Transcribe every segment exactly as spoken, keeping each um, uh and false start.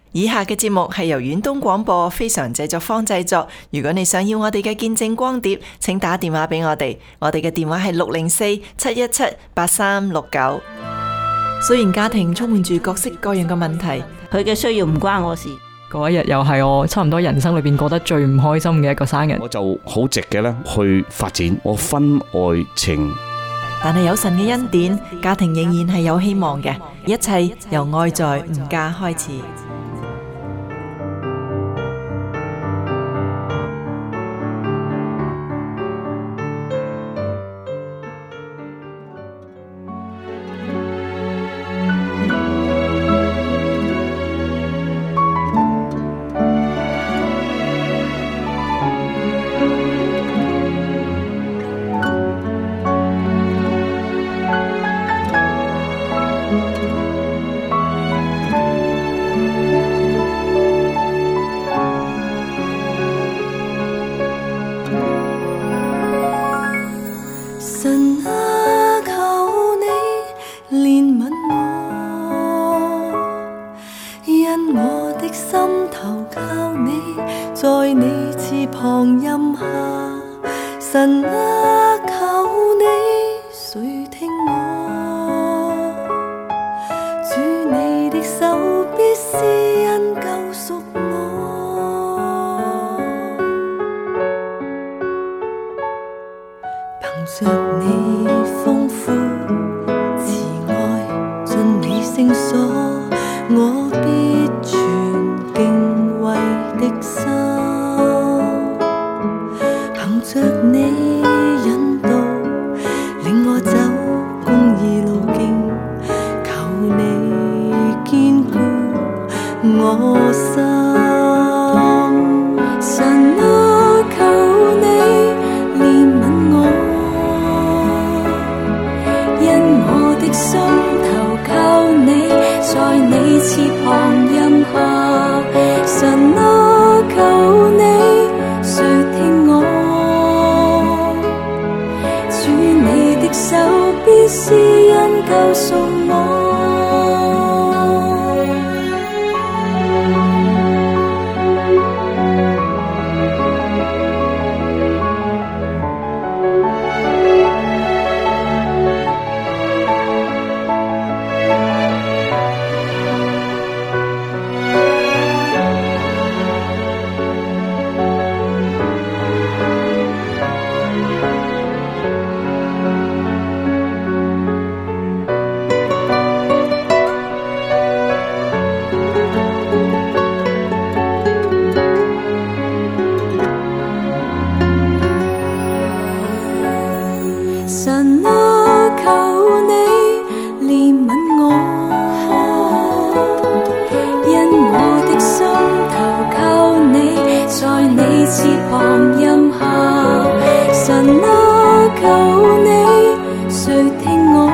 以下嘅節目係由遠東廣播非常製作坊製作。如果你想要我哋嘅見證光碟，請打電話俾我哋，我哋嘅電話係六零四七一七八三六九。雖然家庭充滿住各式各樣嘅問題， 佢嘅需要唔關我事。 嗰一日又係我差唔多人生裏邊過得最唔開心嘅一個生日， 我就好直嘅咧去發展我婚外情。 但係有神嘅恩典，家庭仍然係有希望嘅，一切由愛在吾家開始。 神啊，求你憐憫我，因我的心投靠你，在你翅膀蔭下。神啊，求你垂聽我，主你的手必施恩救贖我，憑着你豐富慈愛進你聖所，我必存敬畏的心，憑着你引導令我走公義路徑，求你堅固我心。神啊，求你憐憫我，因我的心投靠你，在你翅膀蔭下。神啊，求你垂聽我，主你的手必施恩救贖我。神啊，求你憐憫我，因我的心投靠你，在你翅膀蔭下。神啊，求你垂聽我，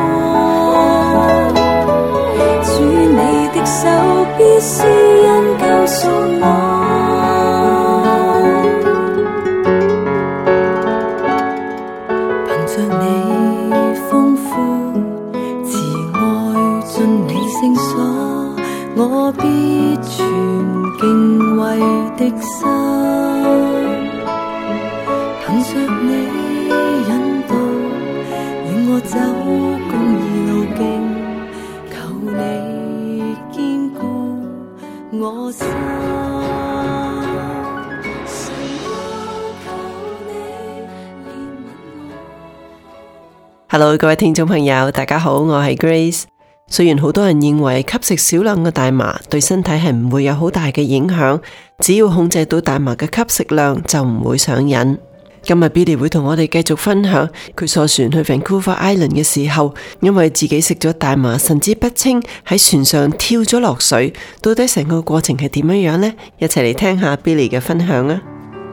主你的手必施恩救贖我。我必存敬畏的心，憑着你引導令我走公義路徑，求你堅固我心。 Hello， 各位聽眾朋友，大家好，我係 Grace。雖然好多人認為吸食少量嘅大麻對身體係唔會有好大嘅影響，只要控制到大麻嘅吸食量就唔會上癮。今日 Billy 會同我哋繼續分享佢坐船去 Vancouver Island 嘅時候，因為自己食咗大麻神志不清，喺船上跳咗落水，到底成個過程係點樣樣呢？一齊嚟聽下 Billy 嘅分享啊！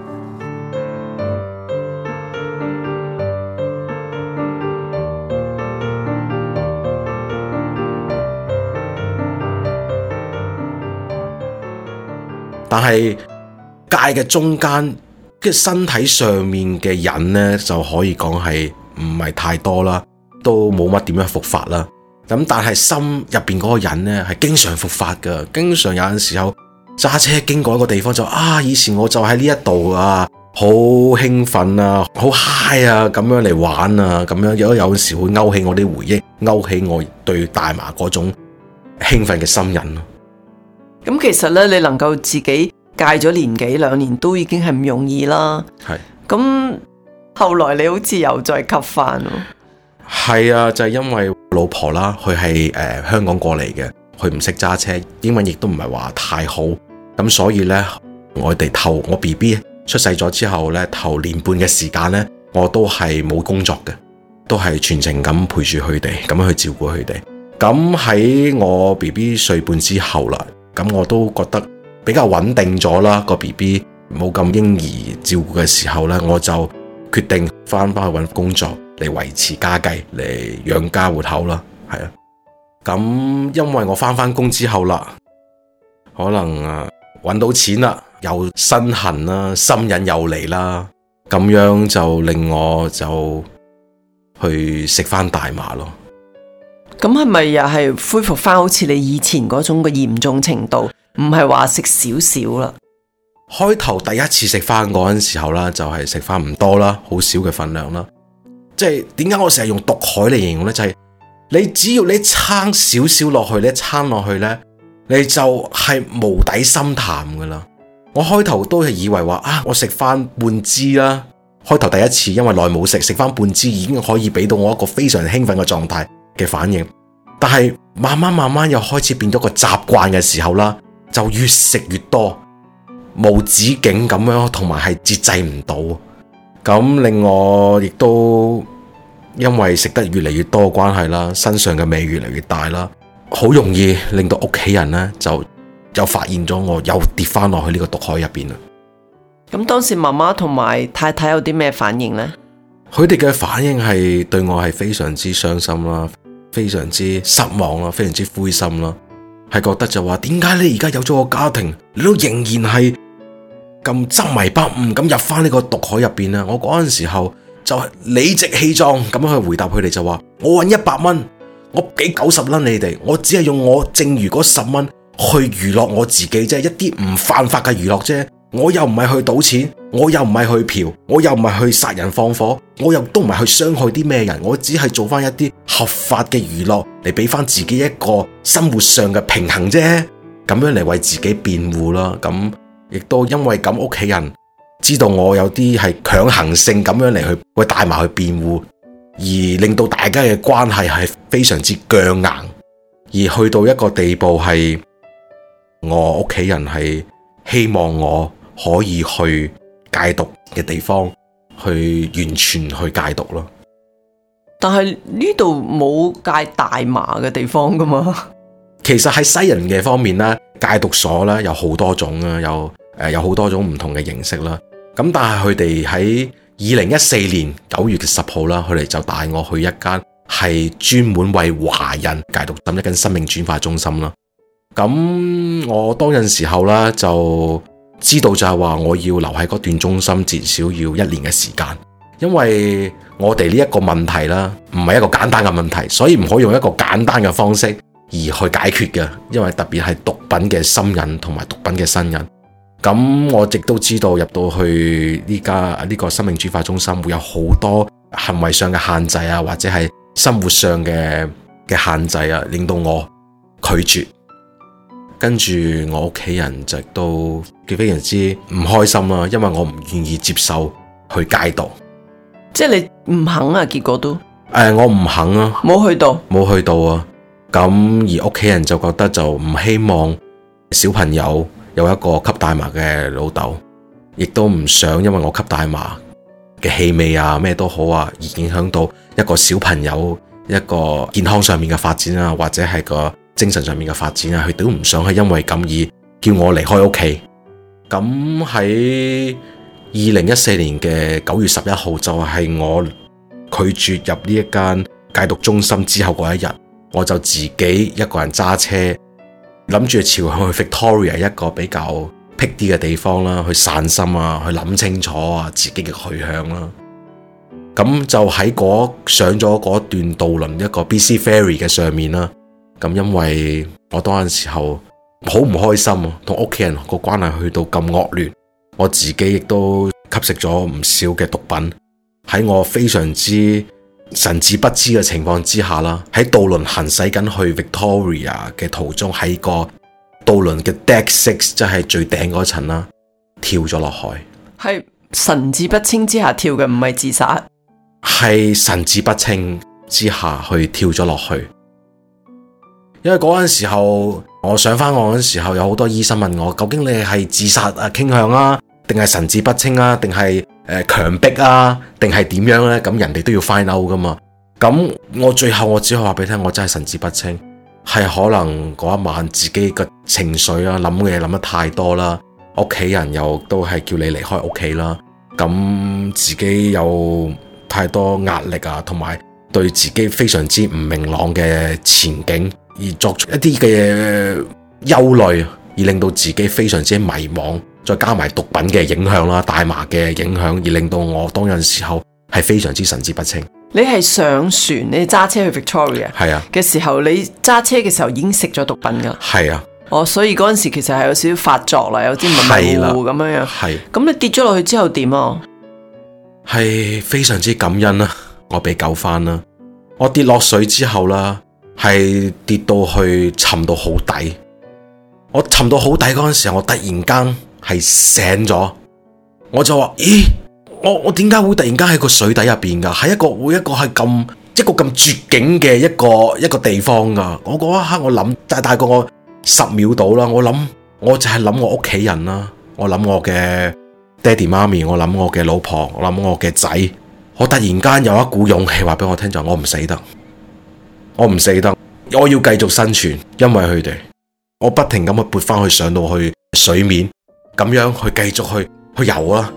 但係界嘅中間，即係身體上面嘅癮呢，就可以講係唔係太多啦，都冇乜點樣復發啦。咁但係心入邊嗰個癮呢，係經常復發噶，經常有陣時候揸車經過一個地方就啊，以前我就喺呢一度啊，好興奮啊，好 high 啊，咁樣嚟玩啊，咁樣有有時會勾起我啲回憶，勾起我對大麻嗰種興奮嘅心癮咯。 咁其實咧，你能夠自己戒咗年幾兩年都已經係唔容易啦。 係。 咁後來你好似又再吸翻咯。 係啊，就係、是、因為老婆啦，佢係誒香港過嚟嘅，佢唔識揸車，英文亦都唔係話太好，咁所以呢，我哋頭我 B B 出世咗之後呢，頭年半嘅時間呢，我都係冇工作嘅，都係全程咁陪住佢哋，咁樣去照顧佢哋。咁喺我 B B 歲半之後啦，咁我都覺得比較穩定咗啦，個 B B 冇咁嬰兒照顧嘅時候呢，我就決定翻返去揾工作嚟維持家計，嚟養家活口啦，係啊。咁因為我翻返工之後啦，可能啊揾到錢啦，又身痕啦，心癮又嚟啦，咁樣就令我就去食翻大麻咯。 咁係咪又係恢復翻好似你以前嗰種嘅嚴重程度？唔係話食少少啦。 開頭第一次食翻嗰陣時候啦，就係食翻唔多啦，好少嘅份量啦。即係點解我成日用毒海嚟形容呢？就係、是、你只要你撐少少落去，你撐落去呢，你就係無底深潭噶啦。我開頭都係以為話啊，我食翻半支啦。開頭第一次因為耐冇食，食翻半支已經可以俾到我一個非常興奮嘅狀態嘅反應。但係慢慢慢慢又開始變咗個習慣嘅時候啦，就越食越多，無止境咁樣，同埋係節制唔到。咁令我亦都因為食得越嚟越多嘅關係啦，身上嘅味越嚟越大啦，好容易令到屋企人呢就又發現咗我又跌翻落去呢個毒海入邊啦。 咁當時媽媽同埋太太有啲咩反應呢？ 佢哋嘅反應係對我係非常之傷心啦，非常之失望啦，非常之灰心啦，係覺得就話點解你而家有咗個家庭，你都仍然係咁執迷不悟咁入翻呢個毒海入邊啊！我嗰陣時候就係理直氣壯咁樣去回答佢哋，就話我搵一百蚊，我俾九十蚊你哋，我只係用我剩餘嗰十蚊去娛樂我自己啫，一啲唔犯法嘅娛樂啫。我又唔係去賭錢，我又唔係去嫖，我又唔係去殺人放火，我又都唔係去傷害啲咩人，我只係做翻一啲合法嘅娛樂嚟俾翻自己一個生活上嘅平衡啫，咁樣嚟為自己辯護啦。咁亦都因為咁，屋企人知道我有啲係強行性咁樣嚟去為大麻去辯護，而令到大家嘅關係係非常之僵硬，而去到一個地步係我屋企人係希望我可以去戒毒嘅地方，去完全去戒毒咯。 但係呢度冇戒大麻嘅地方噶嘛？ 其實喺西人嘅方面咧，戒毒所咧有好多種啊，有誒有好多種唔同嘅形式啦。咁但係佢哋喺二零一四年九月嘅十號啦，佢哋就帶我去一間係專門為華人戒毒咁一間生命轉化中心啦。咁我當陣時候啦，就知道就係話我要留喺嗰段中心至少要一年嘅時間，因為我哋呢一個問題啦，唔係一個簡單嘅問題，所以唔可以用一個簡單嘅方式而去解決嘅，因為特別係毒品嘅心癮同埋毒品嘅身癮。咁我亦都知道入到去呢家呢個生命轉化中心會有好多行為上嘅限制啊，或者係生活上嘅嘅限制啊，令到我拒絕。跟住我屋企人就都非常之唔開心啦，因為我唔願意接受去戒毒。 即係你唔肯啊？結果都誒、 呃，我唔肯啊， 冇去到， 冇去到啊。咁而屋企人就覺得就唔希望小朋友有一個吸大麻嘅老豆，亦都唔想因為我吸大麻嘅氣味啊咩都好啊，而影響到一個小朋友一個健康上面嘅發展啊，或者係個精神上面嘅發展啊，佢都唔想係因為咁而叫我離開屋企。咁喺二零一四年嘅九月十一號就係我拒絕入呢一間戒毒中心之後嗰一日，我就自己一個人揸車，諗住朝向去 Victoria 一個比較僻啲嘅地方啦，去散心啊，去諗清楚啊自己嘅去向啦。咁就喺嗰上咗嗰段渡輪一個 B C Ferry 嘅上面啦。咁因為我當陣時候好唔開心啊，同屋企人個關係去到咁惡劣，我自己亦都吸食咗唔少嘅毒品。喺我非常之神志不知嘅情況之下啦，喺渡輪行駛緊去 Victoria 嘅途中，喺個渡輪嘅 Deck Six， 即係最頂嗰層啦，跳咗落海。 係神志不清之下跳嘅，唔係自殺。 係神志不清之下去跳咗落去。因為嗰陣時候，我上翻岸嗰陣時候，有好多醫生問我，究竟你係自殺啊傾向啊，定係神志不清啊，定係誒強迫啊，定係點樣呢？咁人哋都要 find out 噶嘛。咁我最後我只可以話俾你聽，我真係神志不清，係可能嗰一晚自己嘅情緒啊，諗嘅嘢諗得太多啦，屋企人又都係叫你離開屋企啦，咁自己有太多壓力啊，同埋對自己非常之唔明朗嘅前景，而作出一啲嘅憂慮，而令到自己非常之迷茫，再加埋毒品嘅影響啦，大麻嘅影響，而令到我當陣時候係非常之神志不清。 你係上船，你揸車去 Victoria 係啊嘅時候，你揸車嘅時候已經食咗毒品噶。 係啊， 哦，所以嗰陣時其實係有少少發作啦，有啲迷糊咁樣樣。 係。 咁你跌咗落去之後點啊？ 係非常之感恩啦，我被救翻啦。我跌落水之後啦，係跌到去沉到好底。我沉到好底嗰陣時候，我突然間係醒咗，我就話：咦，我我點解會突然間喺個水底入邊噶？喺一個會一個係咁一個咁絕境嘅一個一個地方噶。我嗰一刻我諗，但係大概我十秒到啦，我諗我就係諗我屋企人啦，我諗我嘅爹哋媽咪，我諗我嘅老婆，我諗我嘅仔。我突然間有一股勇氣話俾我聽，就我唔死得，我唔死得，我要繼續生存，因為佢哋，我不停咁去撥翻去上到去水面，咁樣去繼續去去游啊。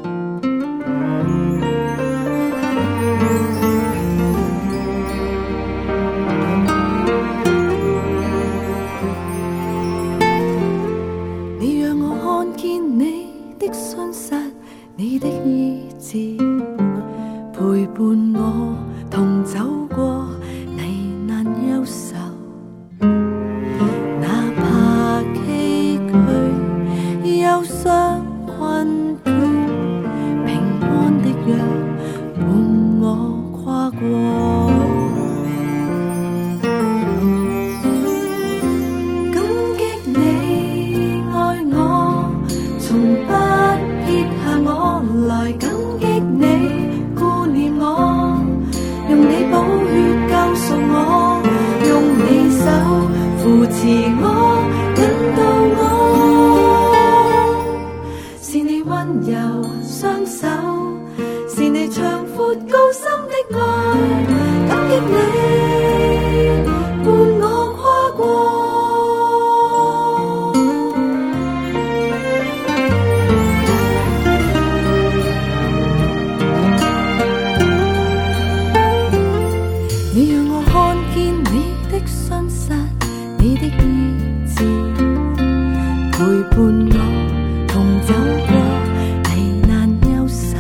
你讓我看見你的信實，你的意志陪伴我同走過危難憂愁，哪怕崎嶇憂傷困倦，平安的約伴我跨過。感激你愛我，從不撇下我來，感激你顧念我，用你寶血救贖我，用你手扶持我，引導我，是你溫柔雙手，是你長闊高深的愛，感激你伴我跨過。你讓我看見你的信實，你的意志陪伴我同走過危難憂愁，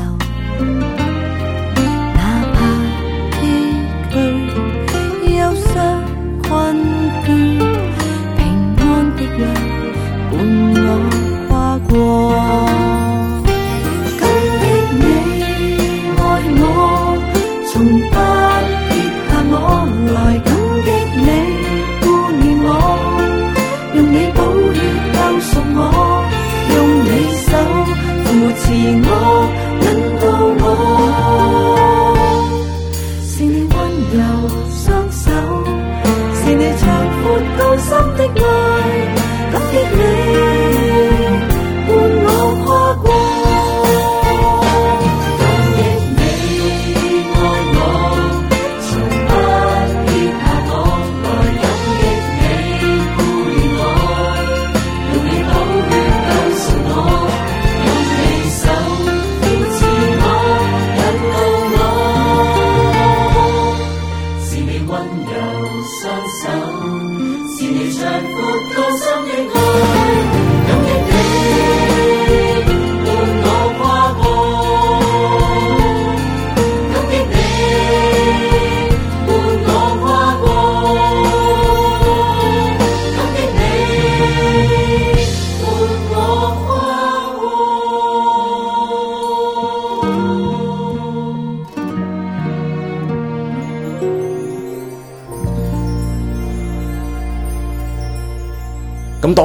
哪怕崎嶇憂傷困倦，平安的約伴我跨過。感激你愛我，從不我來，感激你顧念我，用你寶血救贖我，用你手扶持我，引導我，是你溫柔雙手，是你長闊高深的愛，感激你伴我跨過。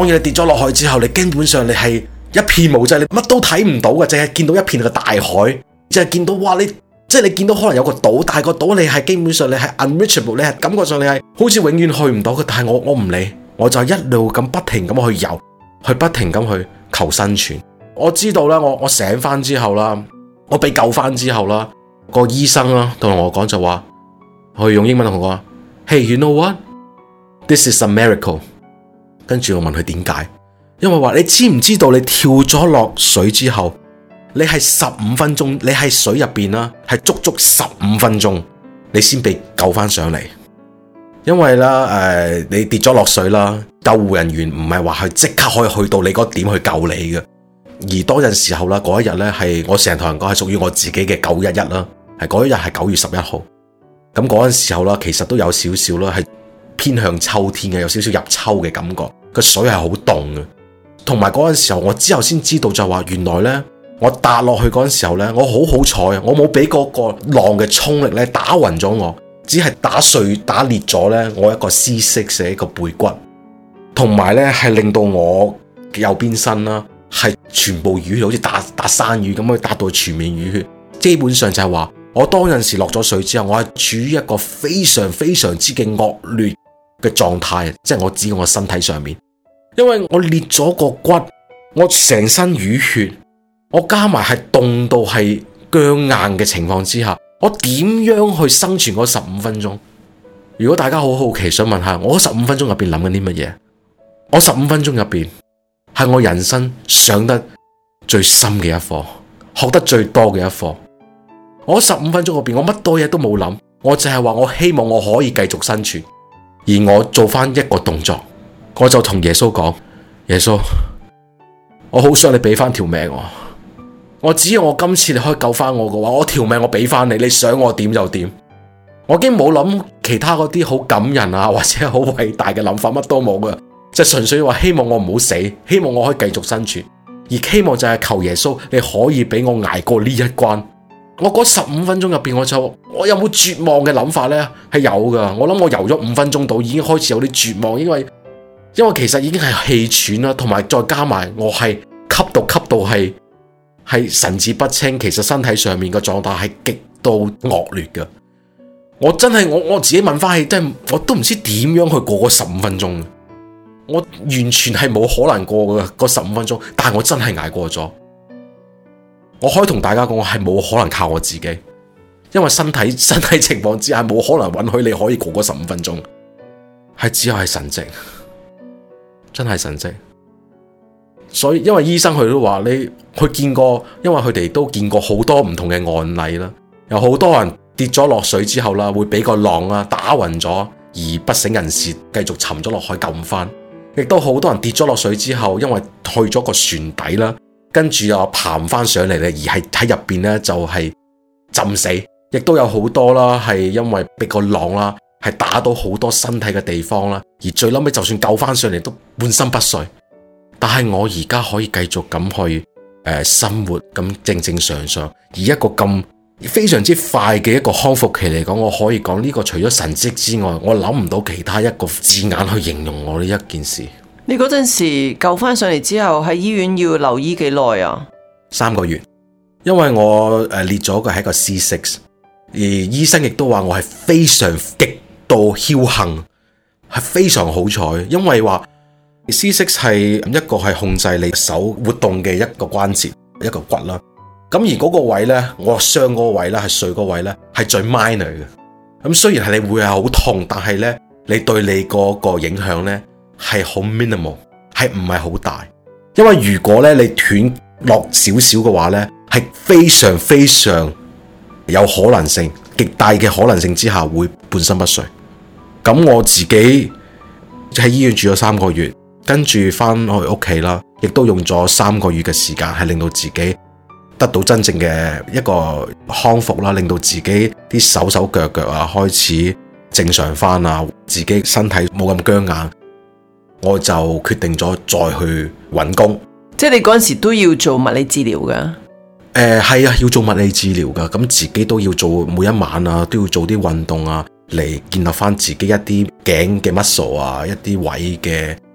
然你跌咗落去之後，你基本上你係一片無際，你乜都睇唔到嘅，淨係見到一片嘅大海，淨係見到哇你即係你見到可能有個島，但係個島你係基本上你係 unreachable， 你係感覺上你係好似永遠去唔到嘅。但係我我唔理，我就一路咁不停咁去游，去不停咁去求生存。我知道啦，我我醒翻之後啦，我被救翻之後啦，個醫生啦同我講就話，佢用英文同我講 ，Hey you know what? This is a miracle。跟住我問佢點解，因為話你知唔知道你跳咗落水之後，你係十五分鐘，你喺水入邊啦，係足足十五分鐘，你先被救翻上嚟。因為啦，誒、呃，你跌咗落水啦，救護人員唔係話係即刻可以去到你嗰點去救你嘅。而當陣時候啦，嗰一日咧係我成堂人講係屬於我自己嘅九一一啦，係嗰一日係九月十一號。咁嗰陣時候啦，其實都有少少啦，係偏向秋天嘅，有少少入秋嘅感覺。個水係好凍嘅，同埋嗰陣時候我之後先知道就話，原來咧我踏落去嗰陣時候咧，我好好彩啊，我冇俾嗰個浪嘅衝力咧打暈咗我，只係打碎打裂咗咧我一個 C 六嘅一個背骨，同埋咧係令到我右邊身啦係全部淤血，好似打打生魚咁樣打到全面淤血。基本上就係話我當陣時落咗水之後，我係處於一個非常非常之嘅惡劣嘅狀態，即係我指我身體上面，因為我裂咗個骨，我成身淤血，我加埋係凍到係僵硬嘅情況之下，我點樣去生存嗰十五分鐘？如果大家好好奇想問下，我十五分鐘入邊諗緊啲乜嘢？我十五分鐘入邊係我人生上得最深嘅一課，學得最多嘅一課。我十五分鐘入邊，我乜多嘢都冇諗，我淨係話我希望我可以繼續生存。而我做翻一個動作，我就同耶穌講：耶穌，我好想你俾翻條命我。我只要我今次你可以救翻我嘅話，我條命我俾翻你，你想我點就點。我已經冇諗其他嗰啲好感人啊，或者好偉大嘅諗法，乜都冇㗎，就純粹話希望我唔好死，希望我可以繼續生存，而希望就係求耶穌你可以俾我捱過呢一關。我嗰十五分鐘入邊，我就我有冇絕望嘅諗法呢？係有噶。我諗我游咗五分鐘到，已經開始有啲絕望，因為因為其實已經係氣喘啦，同埋再加埋我係吸到吸到係係神志不清，其實身體上面嘅狀態係極度惡劣噶。我真係我我自己問翻起，真係我都唔知點樣去過嗰十五分鐘。我完全係冇可能過嘅嗰十五分鐘，但係我真係捱過咗。我可以同大家講，我係冇可能靠我自己，因為身體身體情況之下冇可能允許你可以過嗰十五分鐘，係只有係神蹟，真係神蹟。所以因為醫生佢都話你，佢見過，因為佢哋都見過好多唔同嘅案例啦，有好多人跌咗落水之後啦，會俾個浪啊打暈咗，而不省人事，繼續沉咗落海救唔翻。亦都好多人跌咗落水之後，因為去咗個船底啦。跟住又爬唔翻上嚟咧，而係喺入邊咧就係浸死，亦都有好多啦，係因為俾個浪啦，係打到好多身體嘅地方啦，而最嬲尾就算救翻上嚟都半身不遂。但係我而家可以繼續咁去誒、呃、生活，咁正正常常，以一個咁非常之快嘅一個康復期嚟講，我可以講呢個除咗神蹟之外，我諗唔到其他一個字眼去形容我呢一件事。 你嗰陣時救翻上嚟之後，喺醫院要留醫幾耐啊？ 三個月，因為我誒裂咗個係一個 C 六，而醫生亦都話我係非常極度僥幸，係非常好彩，因為話 C 六係一個係控制你手活動嘅一個關節，一個骨啦。咁而嗰個位呢，我傷嗰個位呢，係碎嗰個位呢，係最 minor 嘅。咁雖然係你會係好痛，但係呢，你對你嗰個影響呢，係好 minimal， 係唔係好大？因為如果咧你斷落少少嘅話咧，係非常非常有可能性，極大嘅可能性之下會半身不遂。咁我自己喺醫院住咗三個月，跟住翻去屋企啦，亦都用咗三個月嘅時間，係令到自己得到真正嘅一個康復啦，令到自己啲手手腳腳啊開始正常翻啊，自己身體冇咁僵硬。我就決定咗再去揾工， 即係你嗰陣時都要做物理治療噶？誒、 呃，係啊，要做物理治療噶，咁自己都要做每一晚啊，都要做啲運動啊，嚟建立翻自己一啲頸嘅 muscle 啊，一啲位嘅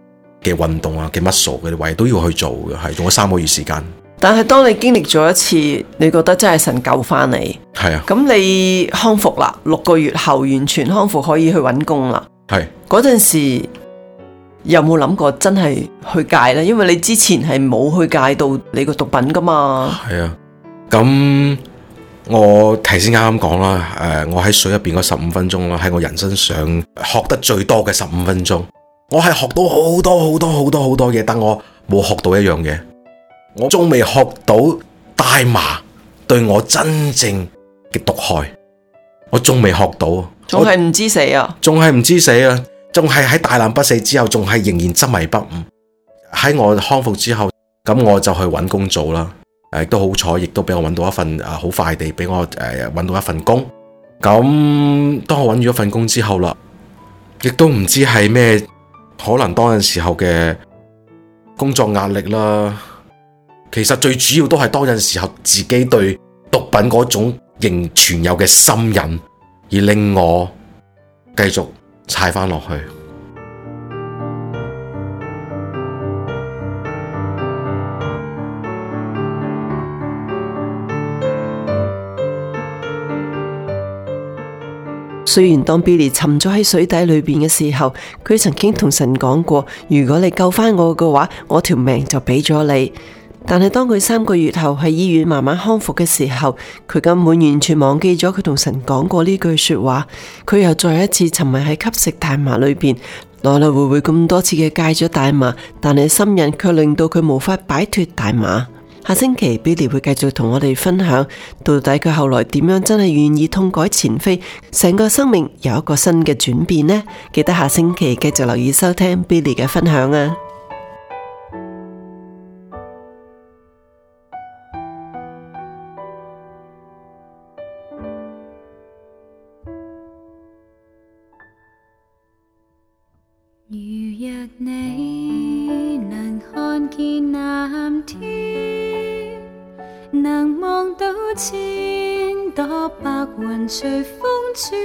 嘅運動啊嘅 muscle 嘅位都要去做嘅，係用咗三個月時間。 但係當你經歷咗一次，你覺得真係神救翻你， 係啊， 咁你康復啦，六個月後完全康復，可以去揾工啦。 係嗰陣時有冇諗過真係去戒呢？因為你之前係冇去戒到你個毒品噶嘛。 係啊，咁我頭先啱啱講啦，誒，我喺水入邊嗰十五分鐘啦，喺我人生上學得最多嘅十五分鐘，我係學到好多好多好多好多嘢，但我冇學到一樣嘢。我仲未學到大麻對我真正嘅毒害，我仲未學到， 仲係唔知死啊！ 仲係唔知死啊！仲係喺大難不死之後，仲係仍然執迷不悟。喺我康復之後，咁我就去揾工做啦。誒，亦都好彩，亦都俾我揾到一份誒好快地俾我誒揾到一份工。咁當我揾咗一份工之後啦，亦都唔知係咩，可能當陣時候嘅工作壓力啦。其實最主要都係當陣時候自己對毒品嗰種仍存有嘅心癮，而令我繼續踩翻落去。 雖然當 Billy 沉咗喺水底裏邊嘅時候，佢曾經同神講過，如果你救翻我嘅話，我條命就俾咗你。但係當佢三個月後喺醫院慢慢康復嘅時候，佢根本完全忘記咗佢同神講過呢句說話。佢又再一次沉迷喺吸食大麻裏邊，來來回回咁多次嘅戒咗大麻，但係心癮卻令到佢無法擺脫大麻。下星期 Billy 會繼續同我哋分享，到底佢後來點樣真係願意痛改前非，成個生命有一個新嘅轉變呢？記得下星期繼續留意收聽 Billy 嘅分享啊！ 如若你能看見藍天，能望到千朵白雲隨風轉，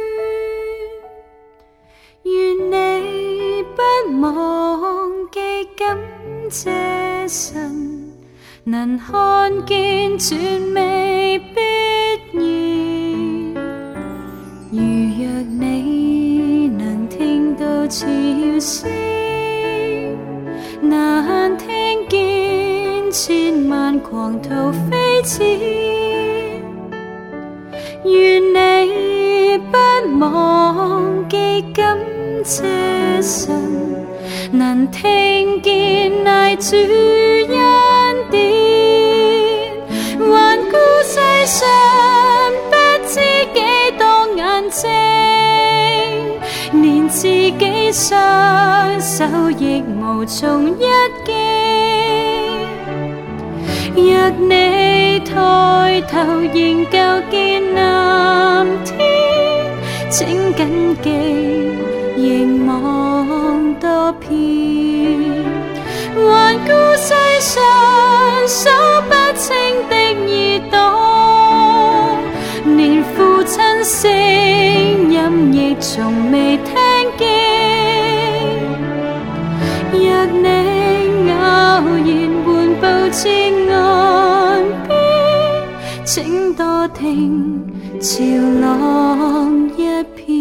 願你不忘記感謝神，能看見全未必然。如若你能聽到潮聲，難聽見千萬狂濤飛濺，願你不忘記感謝神，能聽見愛主恩典，環顧世上不知幾多眼睛，連自己雙手亦無從一擊。若你抬頭仍舊見藍天，請緊記凝望多遍，環顧世上數不清的耳朵，連父親聲音亦從未聽見。若你偶然緩步至岸邊，請多聽潮浪一片。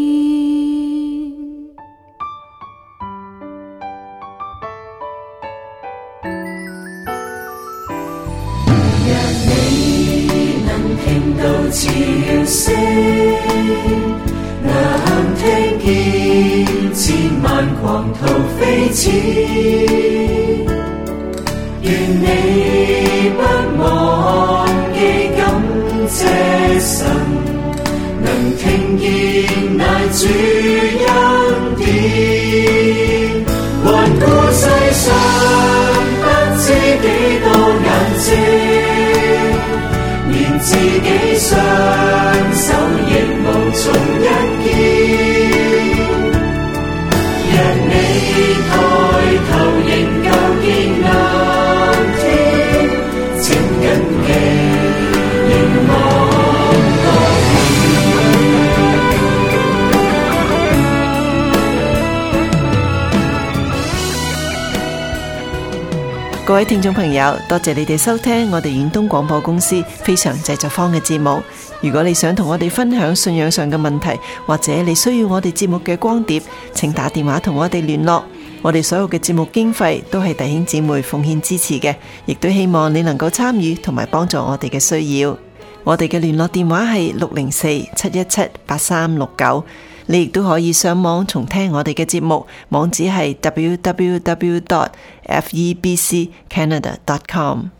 若你能聽到潮聲，能聽見千萬狂濤飛濺，願你不忘記感謝神，能聽見乃主恩典，環顧世上不知幾多眼睛，連自己雙手亦無從一見。若你抬頭仍舊見藍天，請緊記凝望多遍。 各位聽眾朋友，多謝你哋收聽我哋遠東廣播公司非常製作坊嘅節目。如果你想同我哋分享信仰上嘅問題，或者你需要我哋節目嘅光碟，請打電話同我哋聯絡。我哋所有嘅節目經費都係弟兄姊妹奉獻支持嘅，亦都希望你能夠參與同埋幫助我哋嘅需要。我哋嘅聯絡電話係六零四七一七八三六九。你亦都可以上網重聽我哋嘅節目，網址係 w w w dot f e b c canada dot com。